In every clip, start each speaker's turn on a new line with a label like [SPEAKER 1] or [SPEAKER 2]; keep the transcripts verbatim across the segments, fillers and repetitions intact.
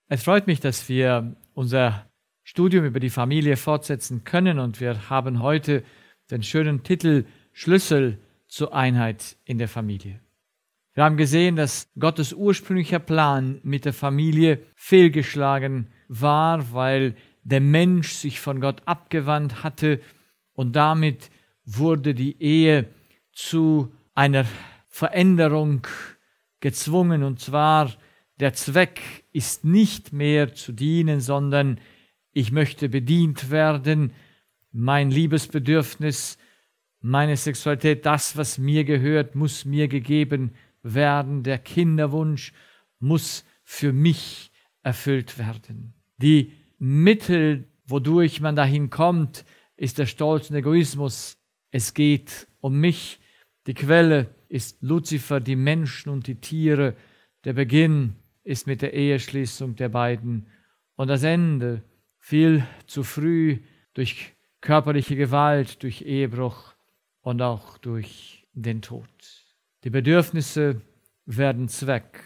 [SPEAKER 1] Es freut mich, dass wir unser Studium über die Familie fortsetzen können und wir haben heute den schönen Titel Schlüssel zur Einheit in der Familie. Wir haben gesehen, dass Gottes ursprünglicher Plan mit der Familie fehlgeschlagen war, weil der Mensch sich von Gott abgewandt hatte und damit wurde die Ehe zu einer Veränderung gezwungen, und zwar der Zweck ist nicht mehr zu dienen, sondern ich möchte bedient werden, mein Liebesbedürfnis, meine Sexualität, das, was mir gehört, muss mir gegeben werden, der Kinderwunsch muss für mich erfüllt werden. Die Mittel, wodurch man dahin kommt, ist der Stolz und Egoismus. Es geht um mich. Die Quelle ist Luzifer, die Menschen und die Tiere. Der Beginn ist mit der Eheschließung der beiden und das Ende viel zu früh durch körperliche Gewalt, durch Ehebruch und auch durch den Tod. Die Bedürfnisse werden Zweck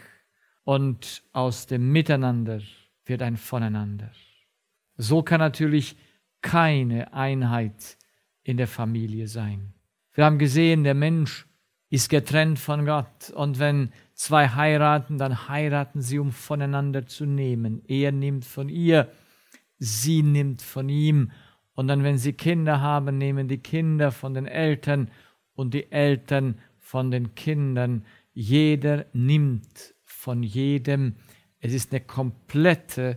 [SPEAKER 1] und aus dem Miteinander wird ein Voneinander. So kann natürlich keine Einheit in der Familie sein. Wir haben gesehen, der Mensch ist getrennt von Gott und wenn zwei heiraten, dann heiraten sie, um voneinander zu nehmen. Er nimmt von ihr, sie nimmt von ihm. Und dann, wenn sie Kinder haben, nehmen die Kinder von den Eltern und die Eltern von den Kindern. Jeder nimmt von jedem. Es ist eine komplette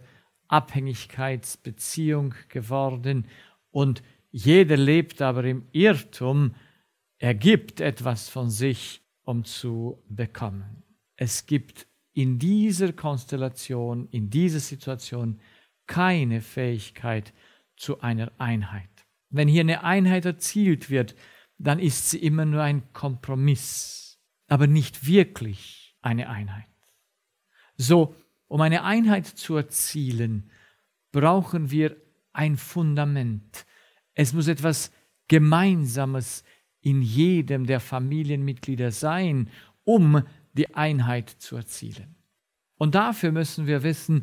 [SPEAKER 1] Abhängigkeitsbeziehung geworden und jeder lebt aber im Irrtum, er gibt etwas von sich, um zu bekommen. Es gibt in dieser Konstellation, in dieser Situation keine Fähigkeit zu einer Einheit. Wenn hier eine Einheit erzielt wird, dann ist sie immer nur ein Kompromiss, aber nicht wirklich eine Einheit. So, um eine Einheit zu erzielen, brauchen wir ein Fundament. Es muss etwas Gemeinsames in jedem der Familienmitglieder sein, um die Einheit zu erzielen. Und dafür müssen wir wissen,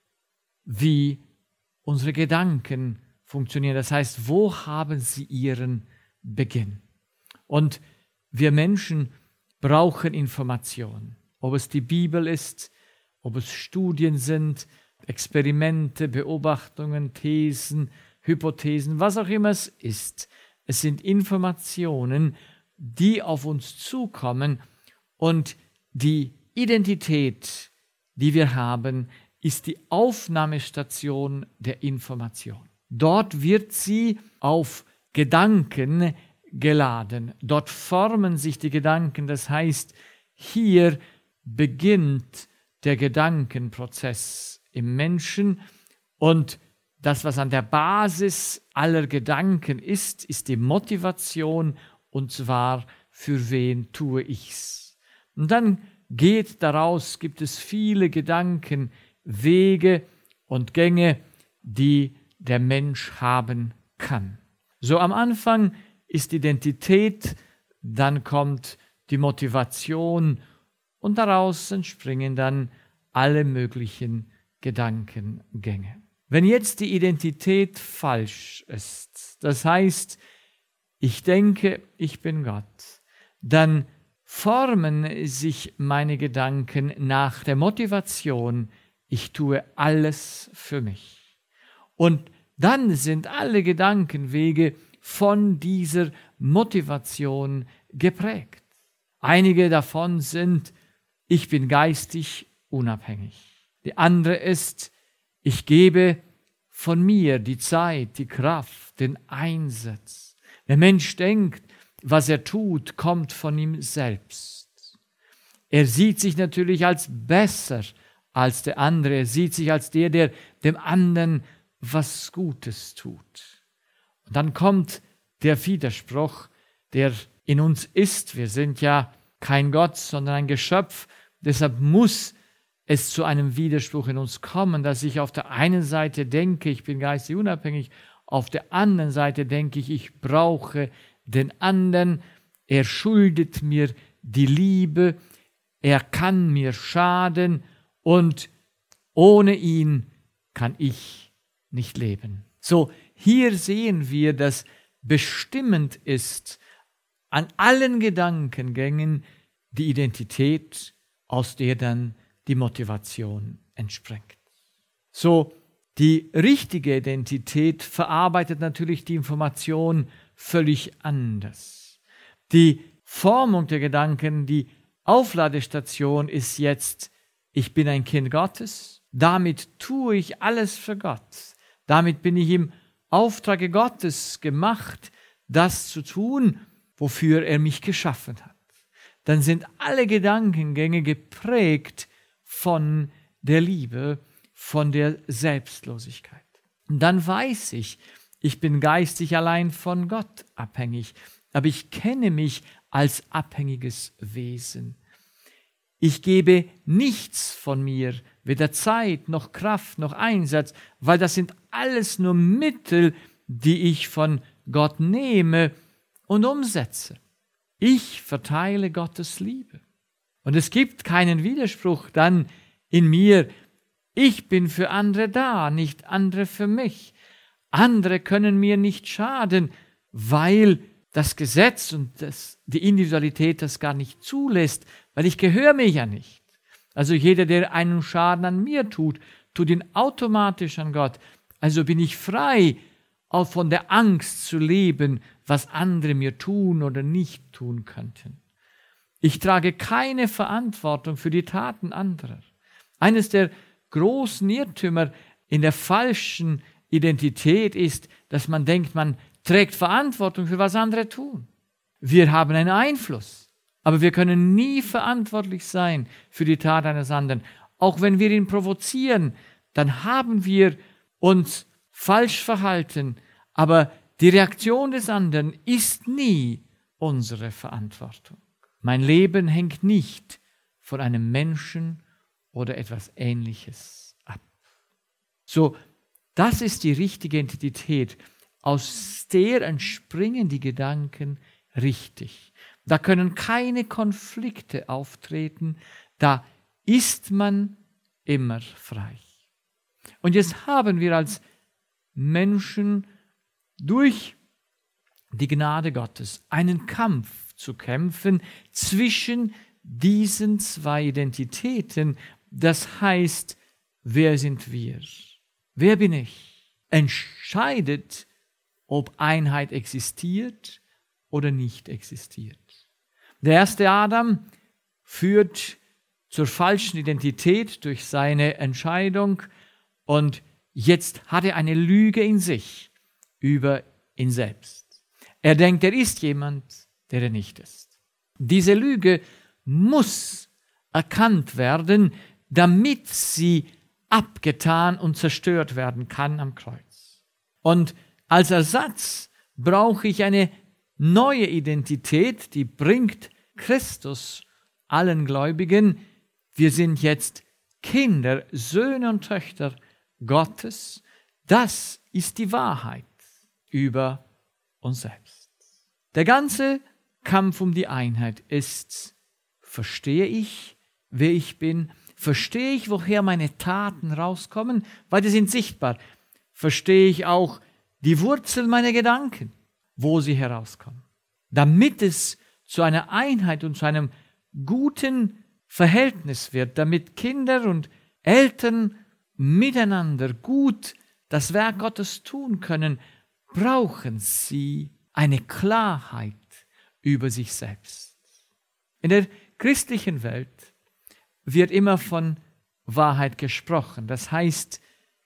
[SPEAKER 1] wie unsere Gedanken funktionieren. Das heißt, wo haben sie ihren Beginn? Und wir Menschen brauchen Information. Ob es die Bibel ist, ob es Studien sind, Experimente, Beobachtungen, Thesen, Hypothesen, was auch immer es ist. Es sind Informationen, die auf uns zukommen und die Identität, die wir haben, ist die Aufnahmestation der Information. Dort wird sie auf Gedanken geladen. Dort formen sich die Gedanken. Das heißt, hier beginnt der Gedankenprozess im Menschen und das, was an der Basis aller Gedanken ist, ist die Motivation und zwar, für wen tue ich's? Und dann geht daraus, gibt es viele Gedanken, Wege und Gänge, die der Mensch haben kann. So am Anfang ist Identität, dann kommt die Motivation und daraus entspringen dann alle möglichen Gedankengänge. Wenn jetzt die Identität falsch ist, das heißt, ich denke, ich bin Gott, dann formen sich meine Gedanken nach der Motivation, ich tue alles für mich. Und dann sind alle Gedankenwege von dieser Motivation geprägt. Einige davon sind, ich bin geistig unabhängig. Die andere ist, ich gebe von mir die Zeit, die Kraft, den Einsatz. Der Mensch denkt, was er tut, kommt von ihm selbst. Er sieht sich natürlich als besser als der andere. Er sieht sich als der, der dem anderen was Gutes tut. Und dann kommt der Widerspruch, der in uns ist. Wir sind ja kein Gott, sondern ein Geschöpf. Deshalb muss es zu einem Widerspruch in uns kommen, dass ich auf der einen Seite denke, ich bin geistig unabhängig, auf der anderen Seite denke ich, ich brauche den anderen, er schuldet mir die Liebe, er kann mir schaden und Ohne ihn kann ich nicht leben. So, hier sehen wir, dass bestimmend ist an allen Gedankengängen die Identität, aus der dann die Motivation entspringt. So, die richtige Identität verarbeitet natürlich die Information völlig anders. Die Formung der Gedanken, die Aufladestation ist jetzt, ich bin ein Kind Gottes, damit tue ich alles für Gott. Damit bin ich im Auftrage Gottes gemacht, das zu tun, wofür er mich geschaffen hat. Dann sind alle Gedankengänge geprägt von der Liebe, von der Selbstlosigkeit. Und dann weiß ich, ich bin geistig allein von Gott abhängig, aber ich kenne mich als abhängiges Wesen. Ich gebe nichts von mir, weder Zeit noch Kraft noch Einsatz, weil das sind alles nur Mittel, die ich von Gott nehme und umsetze. Ich verteile Gottes Liebe. Und es gibt keinen Widerspruch dann in mir. Ich bin für andere da, nicht andere für mich. Andere können mir nicht schaden, weil das Gesetz und das, die Individualität das gar nicht zulässt, weil ich gehöre mir ja nicht. Also jeder, der einen Schaden an mir tut, tut ihn automatisch an Gott. Also bin ich frei, auch von der Angst zu leben, was andere mir tun oder nicht tun könnten. Ich trage keine Verantwortung für die Taten anderer. Eines der großen Irrtümer in der falschen Identität ist, dass man denkt, man trägt Verantwortung für was andere tun. Wir haben einen Einfluss, aber wir können nie verantwortlich sein für die Tat eines anderen. Auch wenn wir ihn provozieren, dann haben wir uns falsch verhalten, aber die Reaktion des anderen ist nie unsere Verantwortung. Mein Leben hängt nicht von einem Menschen oder etwas Ähnliches ab. So, das ist die richtige Identität. Aus der entspringen die Gedanken richtig. Da können keine Konflikte auftreten. Da ist man immer frei. Und jetzt haben wir als Menschen durch die Gnade Gottes einen Kampf zu kämpfen zwischen diesen zwei Identitäten. Das heißt, wer sind wir? Wer bin ich? Entscheidet, ob Einheit existiert oder nicht existiert. Der erste Adam führt zur falschen Identität durch seine Entscheidung und jetzt hat er eine Lüge in sich über ihn selbst. Er denkt, er ist jemand, der er nicht ist. Diese Lüge muss erkannt werden, damit sie abgetan und zerstört werden kann am Kreuz. Und als Ersatz brauche ich eine neue Identität, die bringt Christus allen Gläubigen. Wir sind jetzt Kinder, Söhne und Töchter Gottes. Das ist die Wahrheit über uns selbst. Der ganze Kampf um die Einheit ist, verstehe ich, wer ich bin? Verstehe ich, woher meine Taten rauskommen? Weil die sind sichtbar. Verstehe ich auch die Wurzel meiner Gedanken, wo sie herauskommen? Damit es zu einer Einheit und zu einem guten Verhältnis wird, damit Kinder und Eltern miteinander gut das Werk Gottes tun können, brauchen sie eine Klarheit über sich selbst. In der christlichen Welt wird immer von Wahrheit gesprochen. Das heißt,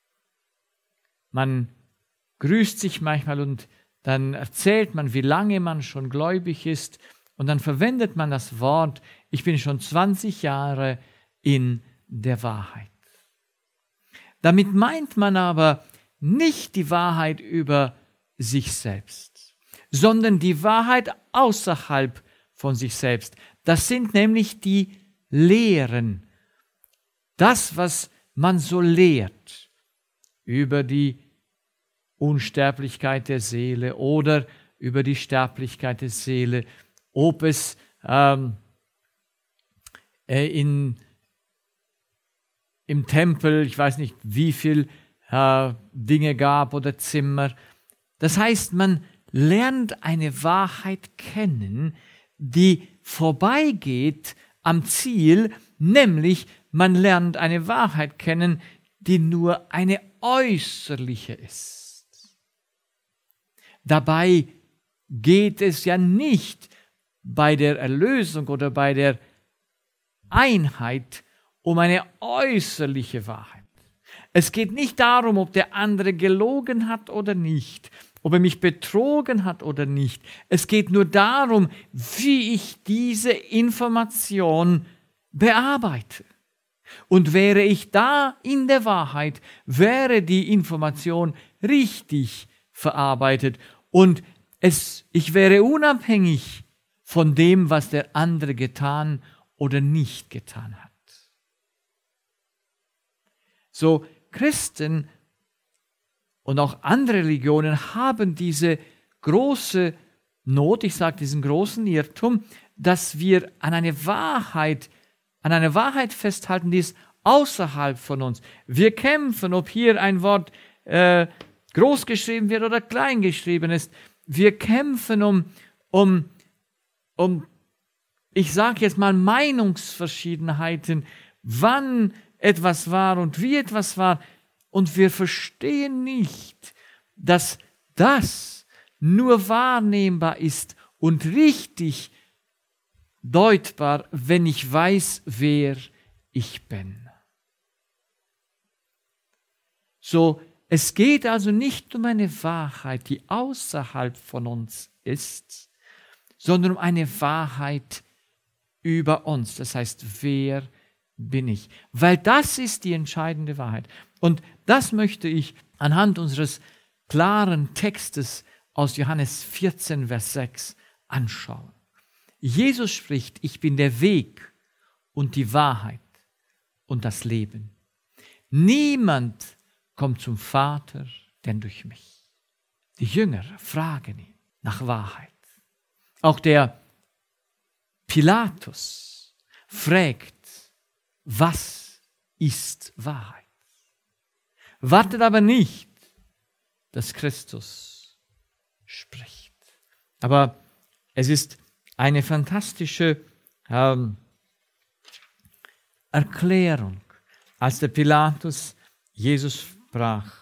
[SPEAKER 1] man grüßt sich manchmal und dann erzählt man, wie lange man schon gläubig ist und dann verwendet man das Wort, ich bin schon zwanzig Jahre in der Wahrheit. Damit meint man aber nicht die Wahrheit über sich selbst, sondern die Wahrheit außerhalb von sich selbst. Das sind nämlich die Lehren. Das, was man so lehrt über die Unsterblichkeit der Seele oder über die Sterblichkeit der Seele, ob es ähm, in, im Tempel, ich weiß nicht, wie viel äh, Dinge gab oder Zimmer. Das heißt, man lernt eine Wahrheit kennen, die vorbeigeht am Ziel, nämlich man lernt eine Wahrheit kennen, die nur eine äußerliche ist. Dabei geht es ja nicht bei der Erlösung oder bei der Einheit um eine äußerliche Wahrheit. Es geht nicht darum, ob der andere gelogen hat oder nicht, ob er mich betrogen hat oder nicht. Es geht nur darum, wie ich diese Information bearbeite. Und wäre ich da in der Wahrheit, wäre die Information richtig verarbeitet und es, ich wäre unabhängig von dem, was der andere getan oder nicht getan hat. So, Christen und auch andere Religionen haben diese große Not, ich sage diesen großen Irrtum, dass wir an eine Wahrheit, an einer Wahrheit festhalten, die ist außerhalb von uns. Wir kämpfen, ob hier ein Wort äh, groß geschrieben wird oder klein geschrieben ist. Wir kämpfen um, um, um ich sage jetzt mal Meinungsverschiedenheiten, wann etwas war und wie etwas war. Und wir verstehen nicht, dass das nur wahrnehmbar ist und richtig deutbar, wenn ich weiß, wer ich bin. So, es geht also nicht um eine Wahrheit, die außerhalb von uns ist, sondern um eine Wahrheit über uns. Das heißt, wer bin ich? Weil das ist die entscheidende Wahrheit. Und das möchte ich anhand unseres klaren Textes aus Johannes vierzehn, Vers sechs anschauen. Jesus spricht, ich bin der Weg und die Wahrheit und das Leben. Niemand kommt zum Vater, denn durch mich. Die Jünger fragen ihn nach Wahrheit. Auch der Pilatus fragt, was ist Wahrheit? Wartet aber nicht, dass Christus spricht. Aber es ist eine fantastische ähm, Erklärung, als der Pilatus Jesus sprach,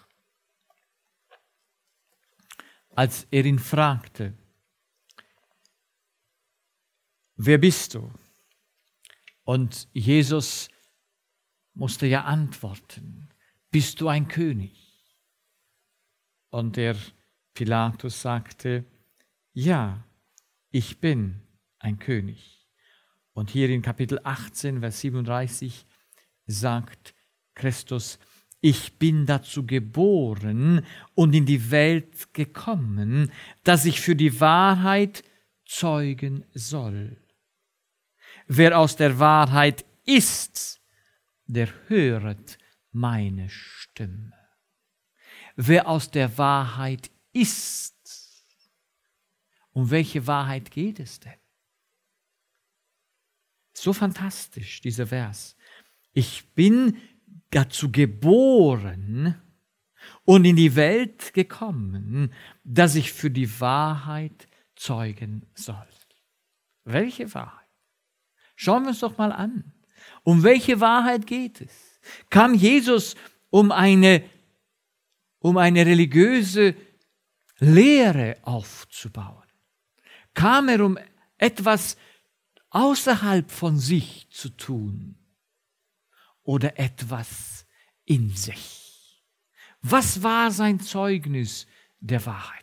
[SPEAKER 1] als er ihn fragte, wer bist du? Und Jesus musste ja antworten, bist du ein König? Und der Pilatus sagte, ja, ich bin ein König. Und hier in Kapitel achtzehn, Vers siebenunddreißig sagt Christus, ich bin dazu geboren und in die Welt gekommen, dass ich für die Wahrheit zeugen soll. Wer aus der Wahrheit ist, der höret meine Stimme. Wer aus der Wahrheit ist. Um welche Wahrheit geht es denn? So fantastisch, dieser Vers. Ich bin dazu geboren und in die Welt gekommen, dass ich für die Wahrheit zeugen soll. Welche Wahrheit? Schauen wir uns doch mal an. Um welche Wahrheit geht es? Kam Jesus um eine, um eine religiöse Lehre aufzubauen? Kam er, um etwas außerhalb von sich zu tun oder etwas in sich? Was war sein Zeugnis der Wahrheit?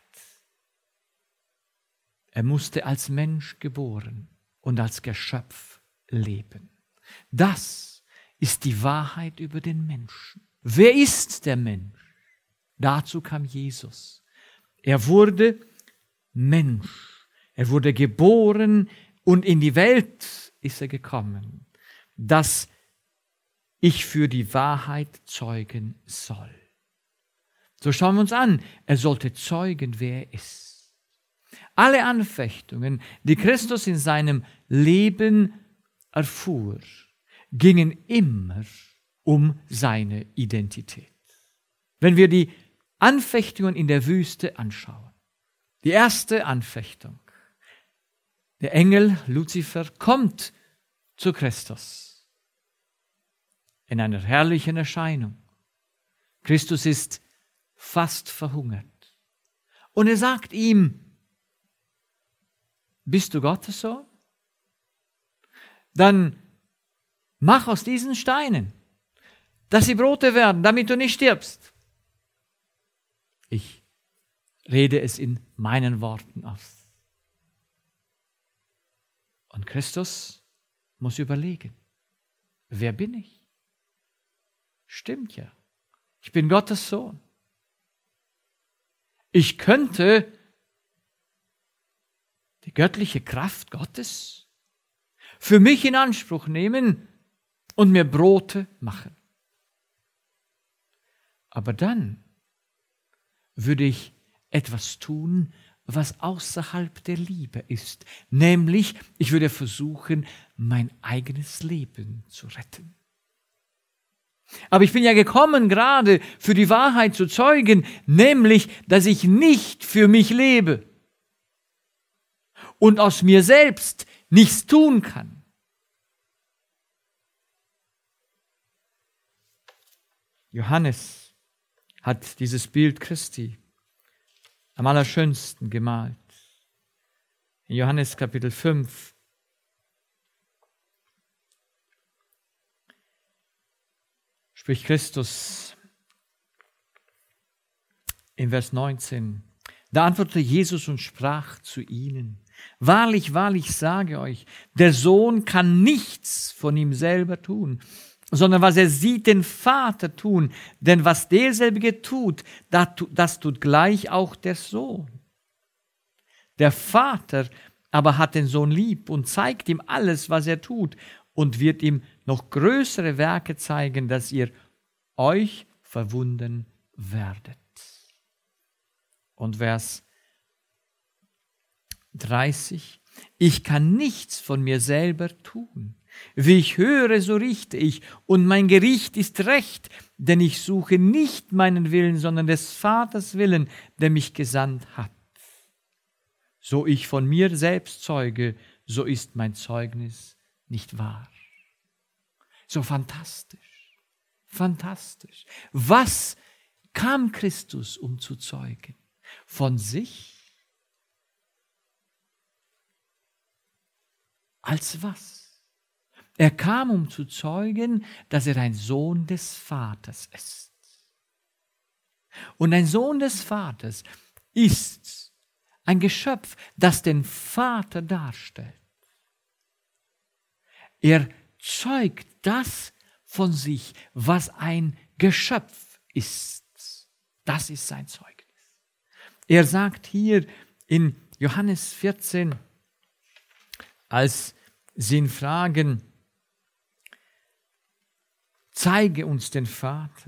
[SPEAKER 1] Er musste als Mensch geboren und als Geschöpf leben. Das ist die Wahrheit über den Menschen. Wer ist der Mensch? Dazu kam Jesus. Er wurde Mensch. Er wurde geboren und in die Welt ist er gekommen, dass ich für die Wahrheit zeugen soll. So schauen wir uns an. Er sollte zeugen, wer er ist. Alle Anfechtungen, die Christus in seinem Leben erfuhr, gingen immer um seine Identität. Wenn wir die Anfechtungen in der Wüste anschauen, die erste Anfechtung, der Engel Luzifer kommt zu Christus in einer herrlichen Erscheinung. Christus ist fast verhungert. Und er sagt ihm, bist du Gottes Sohn? Dann mach aus diesen Steinen, dass sie Brote werden, damit du nicht stirbst. Ich rede es in meinen Worten aus. Und Christus muss überlegen, wer bin ich? Stimmt ja, ich bin Gottes Sohn. Ich könnte die göttliche Kraft Gottes für mich in Anspruch nehmen und mir Brote machen. Aber dann würde ich etwas tun, was außerhalb der Liebe ist. Nämlich, ich würde versuchen, mein eigenes Leben zu retten. Aber ich bin ja gekommen, gerade für die Wahrheit zu zeugen, nämlich, dass ich nicht für mich lebe und aus mir selbst nichts tun kann. Johannes hat dieses Bild Christi am allerschönsten gemalt. In Johannes Kapitel fünf spricht Christus in Vers neunzehn. Da antwortete Jesus und sprach zu ihnen, wahrlich, wahrlich sage euch, der Sohn kann nichts von ihm selber tun, sondern was er sieht, den Vater tun. Denn was derselbige tut, das tut gleich auch der Sohn. Der Vater aber hat den Sohn lieb und zeigt ihm alles, was er tut, und wird ihm noch größere Werke zeigen, dass ihr euch verwundern werdet. Und Vers dreißig. Ich kann nichts von mir selber tun. Wie ich höre, so richte ich, und mein Gericht ist recht, denn ich suche nicht meinen Willen, sondern des Vaters Willen, der mich gesandt hat. So ich von mir selbst zeuge, so ist mein Zeugnis nicht wahr. So fantastisch, fantastisch. Was kam Christus, um zu zeugen? Von sich? Als was? Er kam, um zu zeugen, dass er ein Sohn des Vaters ist. Und ein Sohn des Vaters ist ein Geschöpf, das den Vater darstellt. Er zeugt das von sich, was ein Geschöpf ist. Das ist sein Zeugnis. Er sagt hier in Johannes vierzehn, als sie ihn fragen, zeige uns den Vater,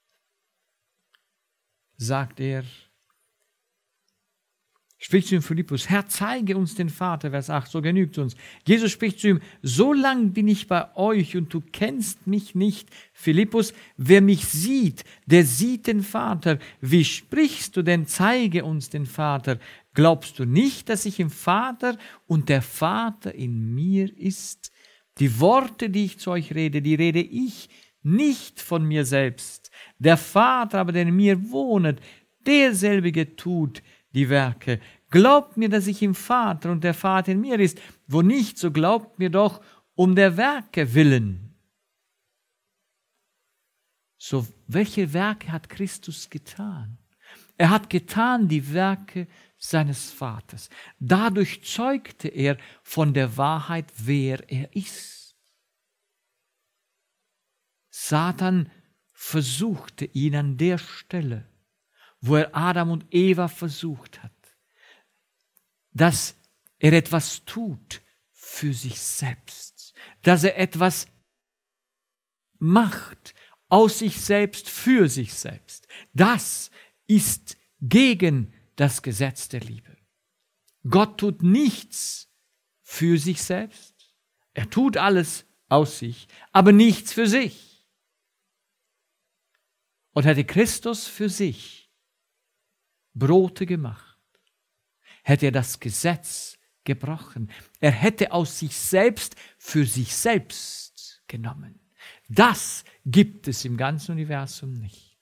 [SPEAKER 1] sagt er, spricht zu ihm Philippus, Herr, zeige uns den Vater, Vers acht, so genügt uns. Jesus spricht zu ihm, so lang bin ich bei euch und du kennst mich nicht, Philippus, wer mich sieht, der sieht den Vater. Wie sprichst du denn, zeige uns den Vater? Glaubst du nicht, dass ich im Vater und der Vater in mir ist? Die Worte, die ich zu euch rede, die rede ich nicht von mir selbst. Der Vater aber, der in mir wohnet, derselbige tut die Werke. Glaubt mir, dass ich im Vater und der Vater in mir ist. Wo nicht, so glaubt mir doch um der Werke willen. So, welche Werke hat Christus getan? Er hat getan die Werke seines Vaters. Dadurch zeugte er von der Wahrheit, wer er ist. Satan versuchte ihn an der Stelle, wo er Adam und Eva versucht hat, dass er etwas tut für sich selbst, dass er etwas macht aus sich selbst für sich selbst. Das ist gegen das Gesetz der Liebe. Gott tut nichts für sich selbst. Er tut alles aus sich, aber nichts für sich. und hätte Christus für sich Brote gemacht, hätte er das Gesetz gebrochen. Er hätte aus sich selbst für sich selbst genommen. Das gibt es im ganzen Universum nicht.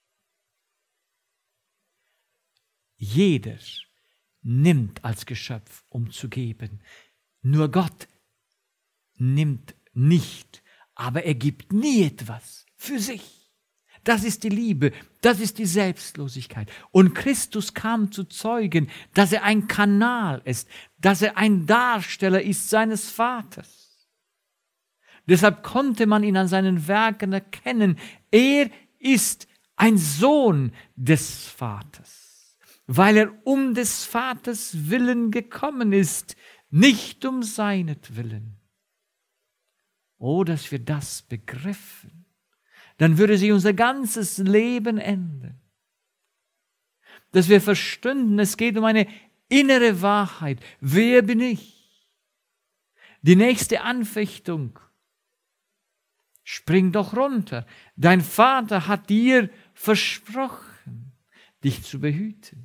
[SPEAKER 1] Jeder nimmt als Geschöpf, um zu geben. Nur Gott nimmt nicht, aber er gibt nie etwas für sich. Das ist die Liebe, das ist die Selbstlosigkeit. Und Christus kam zu zeugen, dass er ein Kanal ist, dass er ein Darsteller ist seines Vaters. Deshalb konnte man ihn an seinen Werken erkennen. Er ist ein Sohn des Vaters, weil er um des Vaters Willen gekommen ist, nicht um seinetwillen. Oh, dass wir das begriffen. Dann würde sich unser ganzes Leben ändern. Dass wir verstünden, es geht um eine innere Wahrheit. Wer bin ich? Die nächste Anfechtung. Spring doch runter. Dein Vater hat dir versprochen, dich zu behüten.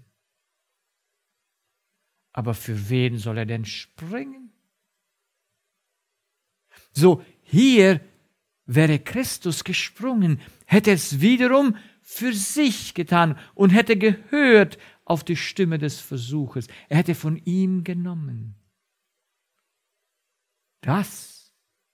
[SPEAKER 1] Aber für wen soll er denn springen? So, hier wäre Christus gesprungen, hätte es wiederum für sich getan und hätte gehört auf die Stimme des Versuches. Er hätte von ihm genommen. Das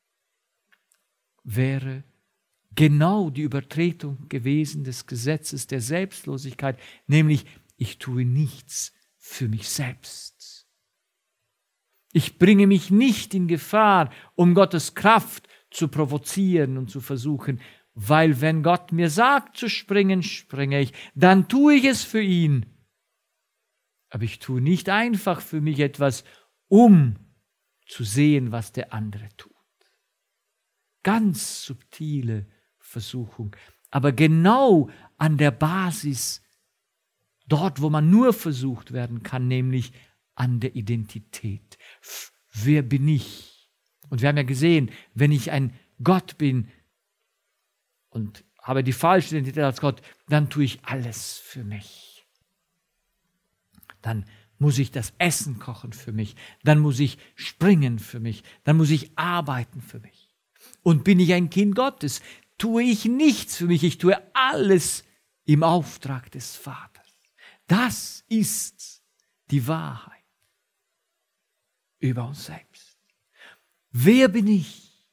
[SPEAKER 1] wäre genau die Übertretung gewesen des Gesetzes der Selbstlosigkeit, nämlich ich tue nichts für mich selbst. Ich bringe mich nicht in Gefahr, um Gottes Kraft zu provozieren und zu versuchen, weil wenn Gott mir sagt zu springen, springe ich, dann tue ich es für ihn. Aber ich tue nicht einfach für mich etwas, um zu sehen, was der andere tut. Ganz subtile Versuchung, aber genau an der Basis, dort, wo man nur versucht werden kann, nämlich an der Identität. Wer bin ich? Und wir haben ja gesehen, wenn ich ein Gott bin und habe die falsche Identität als Gott, dann tue ich alles für mich. Dann muss ich das Essen kochen für mich, dann muss ich springen für mich, dann muss ich arbeiten für mich. Und bin ich ein Kind Gottes, tue ich nichts für mich, ich tue alles im Auftrag des Vaters. Das ist die Wahrheit über uns selbst. Wer bin ich?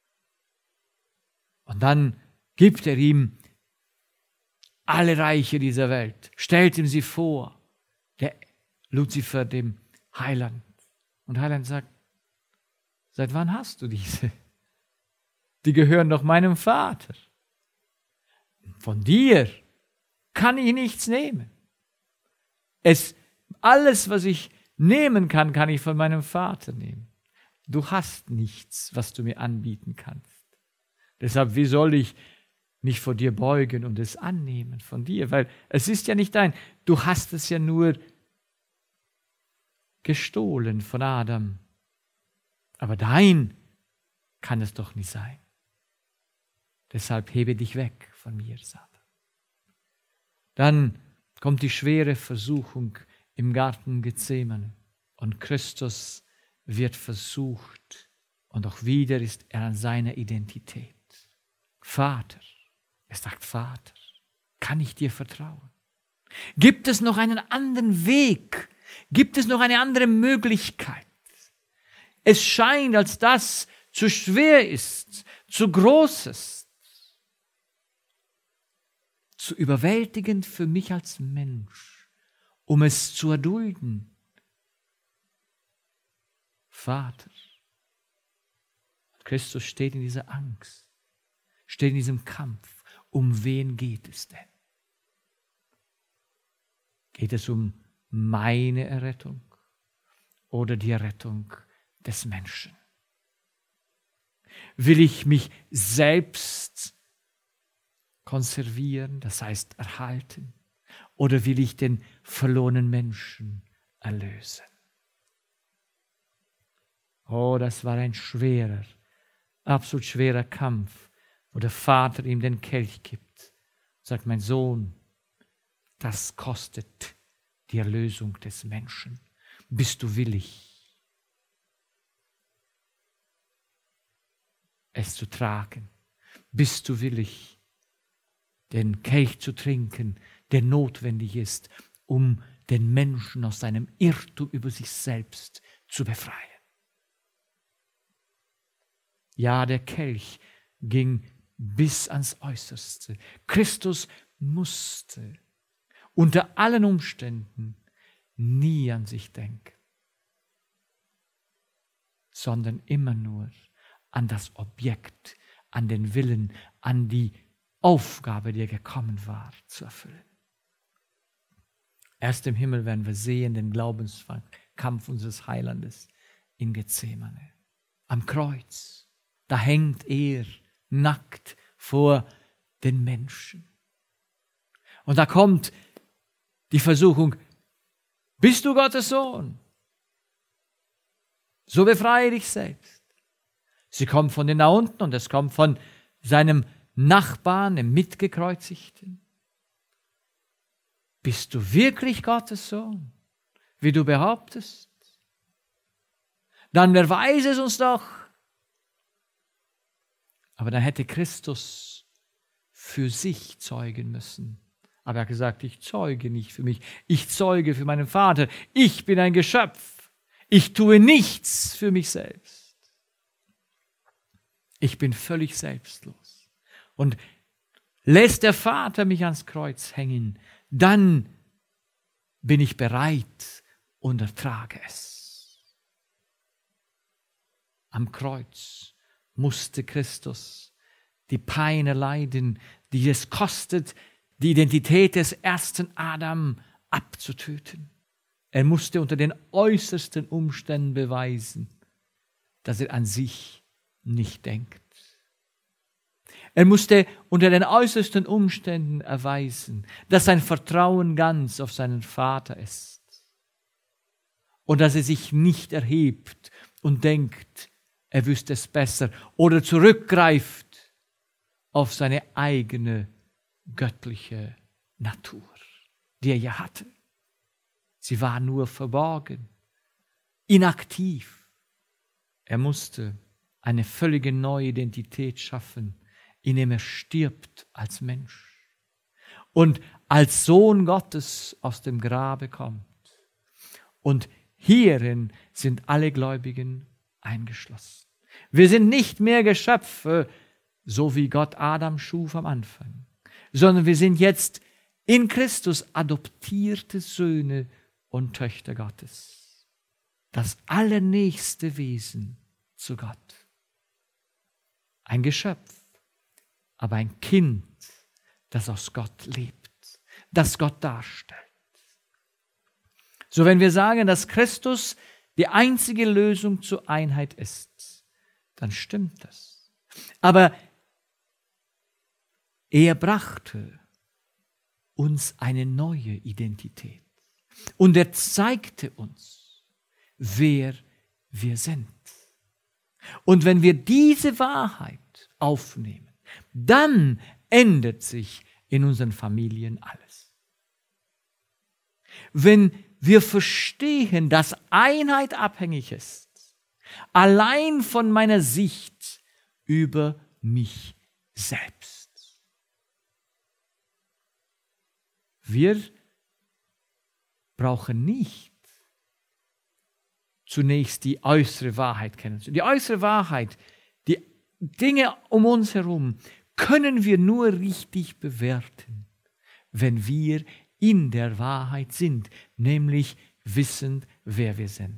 [SPEAKER 1] Und dann gibt er ihm alle Reiche dieser Welt, stellt ihm sie vor, der Luzifer, dem Heiland. Und Heiland sagt, seit wann hast du diese? Die gehören doch meinem Vater. Von dir kann ich nichts nehmen. Es, alles, was ich nehmen kann, kann ich von meinem Vater nehmen. Du hast nichts, was du mir anbieten kannst. Deshalb, wie soll ich mich vor dir beugen und es annehmen von dir? Weil es ist ja nicht dein. Du hast es ja nur gestohlen von Adam. Aber dein kann es doch nicht sein. Deshalb hebe dich weg von mir, Satan. Dann kommt die schwere Versuchung im Garten Gethsemane und Christus wird versucht und auch wieder ist er an seiner Identität. Vater, er sagt Vater, kann ich dir vertrauen? Gibt es noch einen anderen Weg? Gibt es noch eine andere Möglichkeit? Es scheint, als das zu schwer ist, zu groß ist, zu überwältigend für mich als Mensch, um es zu erdulden. Vater, Christus steht in dieser Angst, steht in diesem Kampf. Um wen geht es denn? Geht es um meine Errettung oder die Errettung des Menschen? Will ich mich selbst konservieren, das heißt erhalten, oder will ich den verlorenen Menschen erlösen? Oh, das war ein schwerer, absolut schwerer Kampf, wo der Vater ihm den Kelch gibt Sagt mein Sohn, das kostet die Erlösung des Menschen. Bist du willig, es zu tragen? Bist du willig, den Kelch zu trinken, der notwendig ist, um den Menschen aus seinem Irrtum über sich selbst zu befreien? Ja, der Kelch ging bis ans Äußerste. Christus musste unter allen Umständen nie an sich denken, sondern immer nur an das Objekt, an den Willen, an die Aufgabe, die er gekommen war, zu erfüllen. Erst im Himmel werden wir sehen den Glaubenskampf unseres Heilandes in Gethsemane. Am Kreuz, da hängt er nackt vor den Menschen. Und da kommt die Versuchung, bist du Gottes Sohn? So befreie dich selbst. Sie kommt von den da unten und es kommt von seinem Nachbarn, dem Mitgekreuzigten. Bist du wirklich Gottes Sohn, wie du behauptest? Dann beweise es uns doch. Aber dann hätte Christus für sich zeugen müssen. Aber er hat gesagt, ich zeuge nicht für mich, ich zeuge für meinen Vater. Ich bin ein Geschöpf. Ich tue nichts für mich selbst. Ich bin völlig selbstlos. Und lässt der Vater mich ans Kreuz hängen, dann bin ich bereit und ertrage es. Am Kreuz musste Christus die Pein erleiden, die es kostet, die Identität des ersten Adam abzutöten. Er musste unter den äußersten Umständen beweisen, dass er an sich nicht denkt. Er musste unter den äußersten Umständen erweisen, dass sein Vertrauen ganz auf seinen Vater ist und dass er sich nicht erhebt und denkt, er wüsste es besser oder zurückgreift auf seine eigene göttliche Natur, die er ja hatte. Sie war nur verborgen, inaktiv. Er musste eine völlige neue Identität schaffen, indem er stirbt als Mensch und als Sohn Gottes aus dem Grabe kommt. Und hierin sind alle Gläubigen eingeschlossen. Wir sind nicht mehr Geschöpfe, so wie Gott Adam schuf am Anfang, sondern wir sind jetzt in Christus adoptierte Söhne und Töchter Gottes. Das allernächste Wesen zu Gott. Ein Geschöpf, aber ein Kind, das aus Gott lebt, das Gott darstellt. So, wenn wir sagen, dass Christus die einzige Lösung zur Einheit ist, dann stimmt das. Aber er brachte uns eine neue Identität. Und er zeigte uns, wer wir sind. Und wenn wir diese Wahrheit aufnehmen, dann ändert sich in unseren Familien alles. Wenn wir verstehen, dass Einheit abhängig ist, allein von meiner Sicht über mich selbst. Wir brauchen nicht zunächst die äußere Wahrheit kennenzulernen. Die äußere Wahrheit, die Dinge um uns herum, können wir nur richtig bewerten, wenn wir in der Wahrheit sind, nämlich wissend, wer wir sind.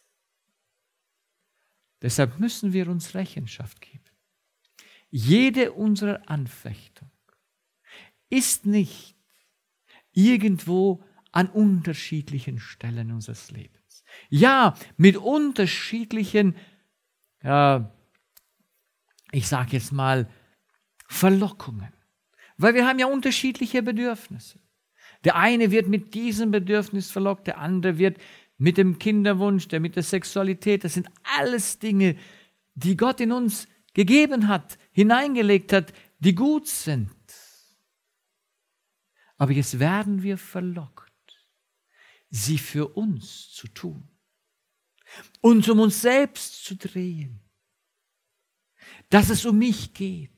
[SPEAKER 1] Deshalb müssen wir uns Rechenschaft geben. Jede unserer Anfechtung ist nicht irgendwo an unterschiedlichen Stellen unseres Lebens. Ja, mit unterschiedlichen, äh, ich sage jetzt mal, Verlockungen. Weil wir haben ja unterschiedliche Bedürfnisse. Der eine wird mit diesem Bedürfnis verlockt, der andere wird mit dem Kinderwunsch, der mit der Sexualität. Das sind alles Dinge, die Gott in uns gegeben hat, hineingelegt hat, die gut sind. Aber jetzt werden wir verlockt, sie für uns zu tun und um uns selbst zu drehen, dass es um mich geht.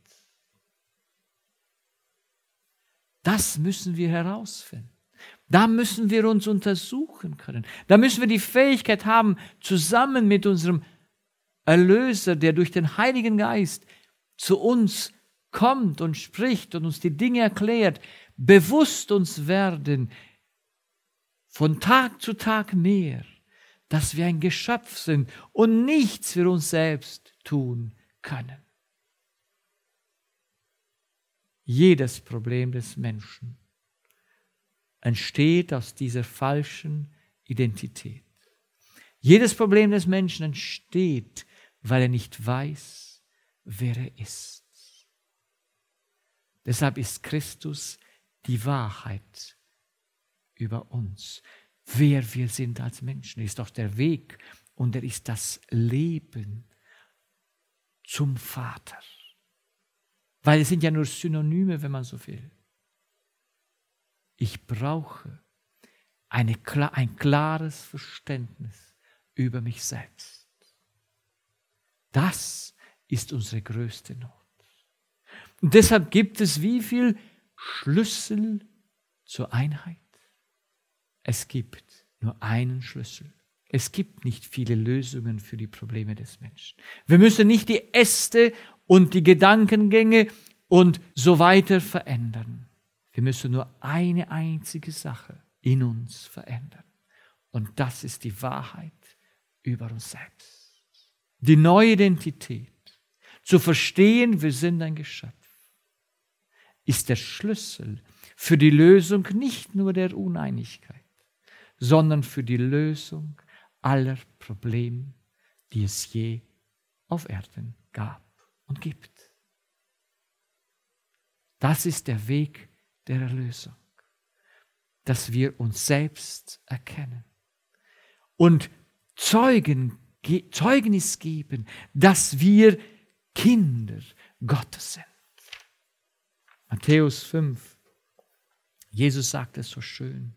[SPEAKER 1] Das müssen wir herausfinden. Da müssen wir uns untersuchen können. Da müssen wir die Fähigkeit haben, zusammen mit unserem Erlöser, der durch den Heiligen Geist zu uns kommt und spricht und uns die Dinge erklärt, bewusst uns werden, von Tag zu Tag mehr, dass wir ein Geschöpf sind und nichts für uns selbst tun können. Jedes Problem des Menschen entsteht aus dieser falschen Identität. Jedes Problem des Menschen entsteht, weil er nicht weiß, wer er ist. Deshalb ist Christus die Wahrheit über uns, wer wir sind als Menschen. Er ist auch der Weg und er ist das Leben zum Vater. Weil es sind ja nur Synonyme, wenn man so will. Ich brauche eine, ein klares Verständnis über mich selbst. Das ist unsere größte Not. Und deshalb gibt es wie viel Schlüssel zur Einheit? Es gibt nur einen Schlüssel. Es gibt nicht viele Lösungen für die Probleme des Menschen. Wir müssen nicht die Äste und die Gedankengänge und so weiter verändern. Wir müssen nur eine einzige Sache in uns verändern. Und das ist die Wahrheit über uns selbst. Die neue Identität, zu verstehen, wir sind ein Geschöpf, ist der Schlüssel für die Lösung nicht nur der Uneinigkeit, sondern für die Lösung aller Probleme, die es je auf Erden gab und gibt. Das ist der Weg der Erlösung, dass wir uns selbst erkennen und Zeugen, Zeugnis geben, dass wir Kinder Gottes sind. Matthäus fünf, Jesus sagt es so schön.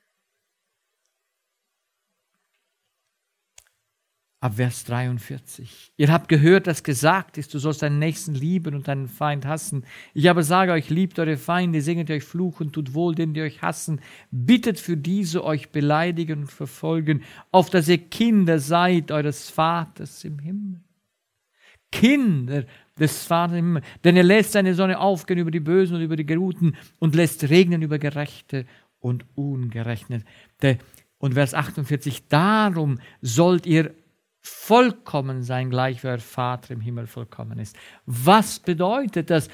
[SPEAKER 1] Ab Vers dreiundvierzig. Ihr habt gehört, dass gesagt ist, du sollst deinen Nächsten lieben und deinen Feind hassen. Ich aber sage euch, liebt eure Feinde, segnet euch fluchen, tut wohl denen, die euch hassen. Bittet für diese euch beleidigen und verfolgen, auf dass ihr Kinder seid eures Vaters im Himmel. Kinder des Vaters im Himmel. Denn er lässt seine Sonne aufgehen über die Bösen und über die Guten und lässt regnen über Gerechte und Ungerechte. Und Vers achtundvierzig. Darum sollt ihr vollkommen sein, gleich wie euer Vater im Himmel vollkommen ist. Was bedeutet das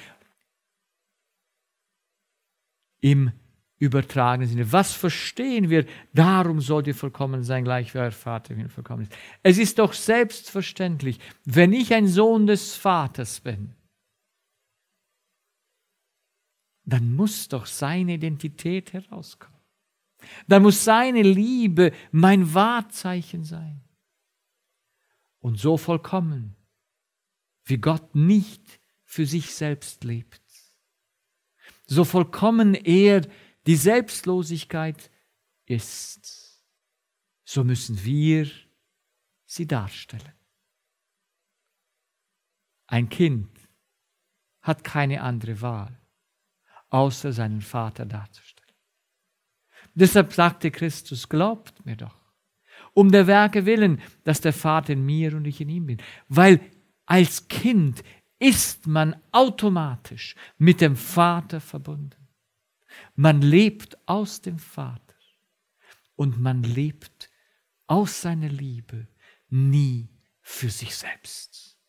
[SPEAKER 1] im übertragenen Sinne? Was verstehen wir? Darum sollt ihr vollkommen sein, gleich wie euer Vater im Himmel vollkommen ist. Es ist doch selbstverständlich, wenn ich ein Sohn des Vaters bin, dann muss doch seine Identität herauskommen. Dann muss seine Liebe mein Wahrzeichen sein. Und so vollkommen, wie Gott nicht für sich selbst lebt. So vollkommen er die Selbstlosigkeit ist, so müssen wir sie darstellen. Ein Kind hat keine andere Wahl, außer seinen Vater darzustellen. Deshalb sagte Christus, glaubt mir doch, um der Werke willen, dass der Vater in mir und ich in ihm bin. Weil als Kind ist man automatisch mit dem Vater verbunden. Man lebt aus dem Vater und man lebt aus seiner Liebe nie für sich selbst.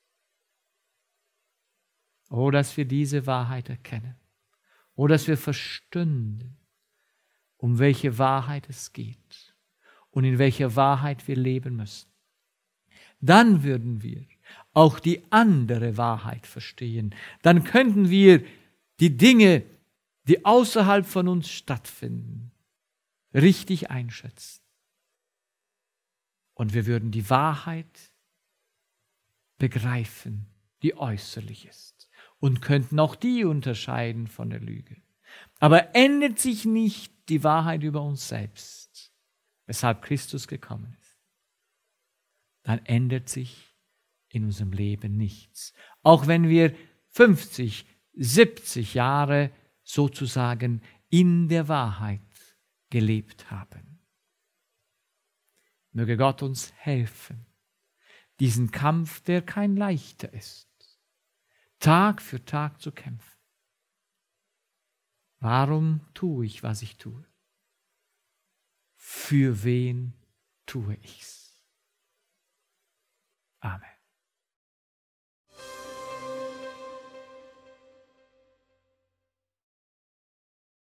[SPEAKER 1] Oh, dass wir diese Wahrheit erkennen. Oh, dass wir verstünden, um welche Wahrheit es geht und in welcher Wahrheit wir leben müssen. Dann würden wir auch die andere Wahrheit verstehen. Dann könnten wir die Dinge, die außerhalb von uns stattfinden, richtig einschätzen. Und wir würden die Wahrheit begreifen, die äußerlich ist, und könnten auch die unterscheiden von der Lüge. Aber ändert sich nicht die Wahrheit über uns selbst, weshalb Christus gekommen ist, dann ändert sich in unserem Leben nichts. Auch wenn wir fünfzig, siebzig Jahre sozusagen in der Wahrheit gelebt haben. Möge Gott uns helfen, diesen Kampf, der kein leichter ist, Tag für Tag zu kämpfen. Warum tue ich, was ich tue? Für wen tue ich's? Amen.